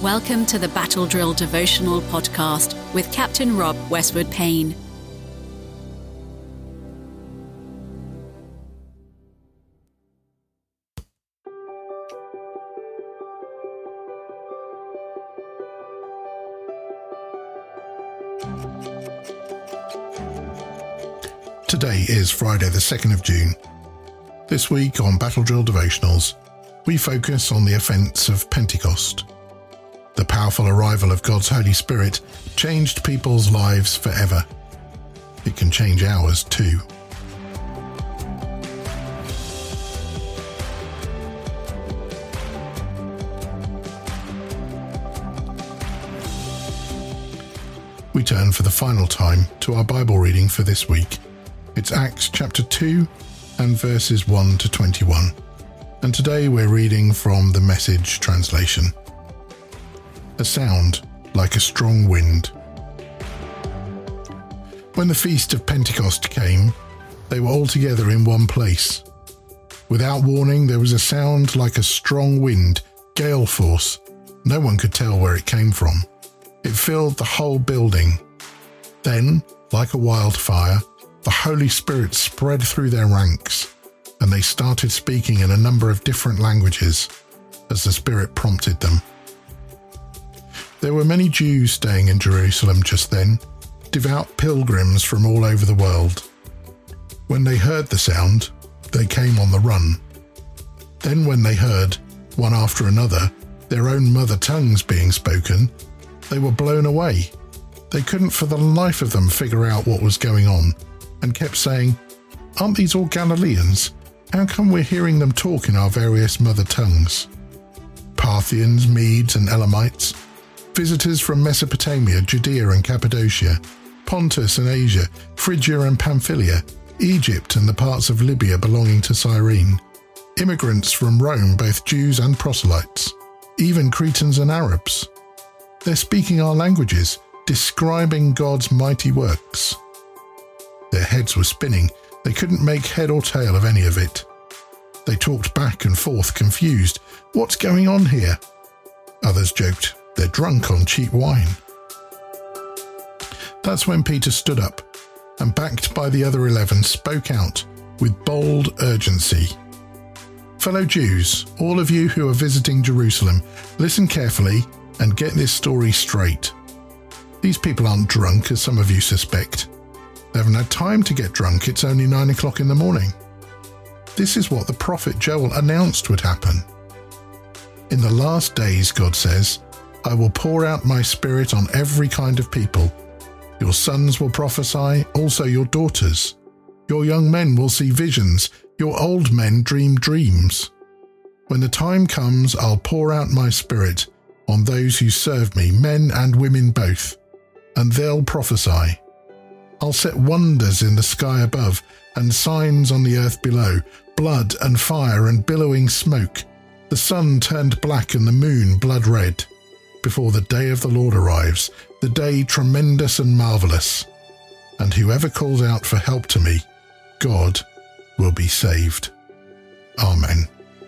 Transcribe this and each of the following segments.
Welcome to the Battle Drill Devotional Podcast with Captain Rob Westwood Payne. Today is Friday the 2nd of June. This week on Battle Drill Devotionals, we focus on the events of Pentecost. The powerful arrival of God's Holy Spirit changed people's lives forever. It can change ours too. We turn for the final time to our Bible reading for this week. It's Acts chapter 2 and verses 1 to 21. And today we're reading from the Message translation. A sound like a strong wind. When the feast of Pentecost came, they were all together in one place. Without warning, there was a sound like a strong wind, gale force. No one could tell where it came from. It filled the whole building. Then, like a wildfire, the Holy Spirit spread through their ranks, and they started speaking in a number of different languages as the Spirit prompted them. There were many Jews staying in Jerusalem just then, devout pilgrims from all over the world. When they heard the sound, they came on the run. Then when they heard, one after another, their own mother tongues being spoken, they were blown away. They couldn't for the life of them figure out what was going on, and kept saying, "Aren't these all Galileans? How come we're hearing them talk in our various mother tongues?" Parthians, Medes and Elamites, visitors from Mesopotamia, Judea and Cappadocia, Pontus and Asia, Phrygia and Pamphylia, Egypt and the parts of Libya belonging to Cyrene, immigrants from Rome, both Jews and proselytes, even Cretans and Arabs. They're speaking our languages, describing God's mighty works. Their heads were spinning. They couldn't make head or tail of any of it. They talked back and forth, confused. What's going on here? Others joked, they're drunk on cheap wine. That's when Peter stood up and, backed by the other 11, spoke out with bold urgency. Fellow Jews, all of you who are visiting Jerusalem, listen carefully and get this story straight. These people aren't drunk, as some of you suspect. They haven't had time to get drunk. It's only 9 o'clock in the morning. This is what the prophet Joel announced would happen. In the last days, God says, I will pour out my spirit on every kind of people. Your sons will prophesy, also your daughters. Your young men will see visions. Your old men dream dreams. When the time comes, I'll pour out my spirit on those who serve me, men and women both, and they'll prophesy. I'll set wonders in the sky above and signs on the earth below, blood and fire and billowing smoke, the sun turned black and the moon blood red, before the day of the Lord arrives, the day tremendous and marvellous. And whoever calls out for help to me, God will be saved. Amen.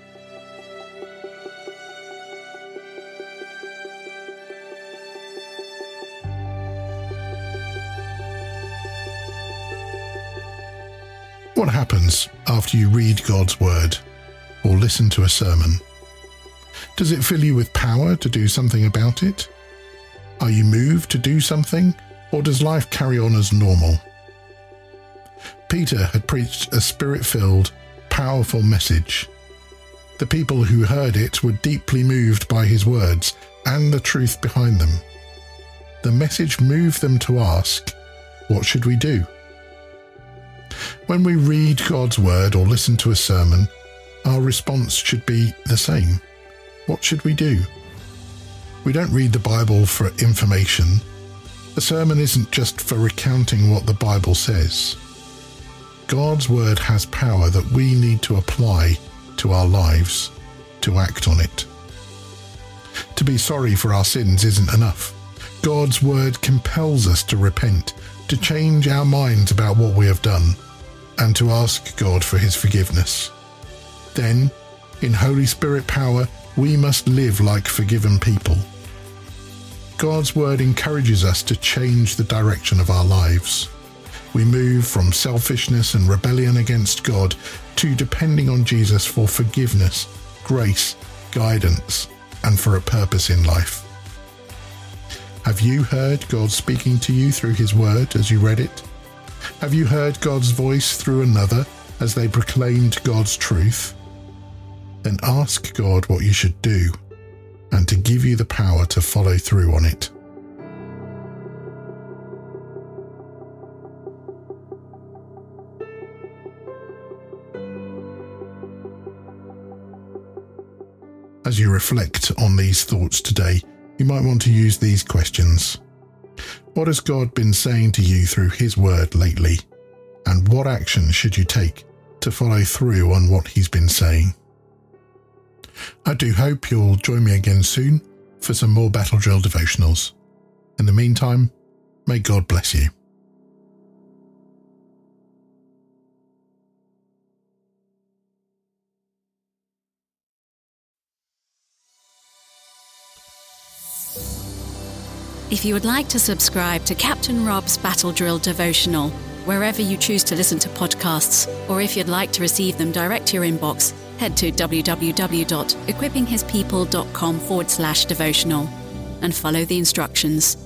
What happens after you read God's Word or listen to a sermon? Does it fill you with power to do something about it? Are you moved to do something, or does life carry on as normal? Peter had preached a spirit-filled, powerful message. The people who heard it were deeply moved by his words and the truth behind them. The message moved them to ask, what should we do? When we read God's Word or listen to a sermon, our response should be the same. What should we do? We don't read the Bible for information. A sermon isn't just for recounting what the Bible says. God's Word has power that we need to apply to our lives, to act on it. To be sorry for our sins isn't enough. God's Word compels us to repent, to change our minds about what we have done, and to ask God for his forgiveness. Then, in Holy Spirit power, we must live like forgiven people, God's word encourages us to change the direction of our lives. We move from selfishness and rebellion against God to depending on Jesus for forgiveness, grace, guidance, and for a purpose in life. Have you heard God speaking to you through his word as you read it? Have you heard God's voice through another as they proclaimed God's truth? Then ask God what you should do and to give you the power to follow through on it. As you reflect on these thoughts today, you might want to use these questions. What has God been saying to you through his word lately? And what action should you take to follow through on what he's been saying? I do hope you'll join me again soon for some more Battle Drill devotionals. In the meantime, may God bless you. If you would like to subscribe to Captain Rob's Battle Drill devotional, wherever you choose to listen to podcasts, or if you'd like to receive them direct to your inbox, head to www.equippinghispeople.com/devotional and follow the instructions.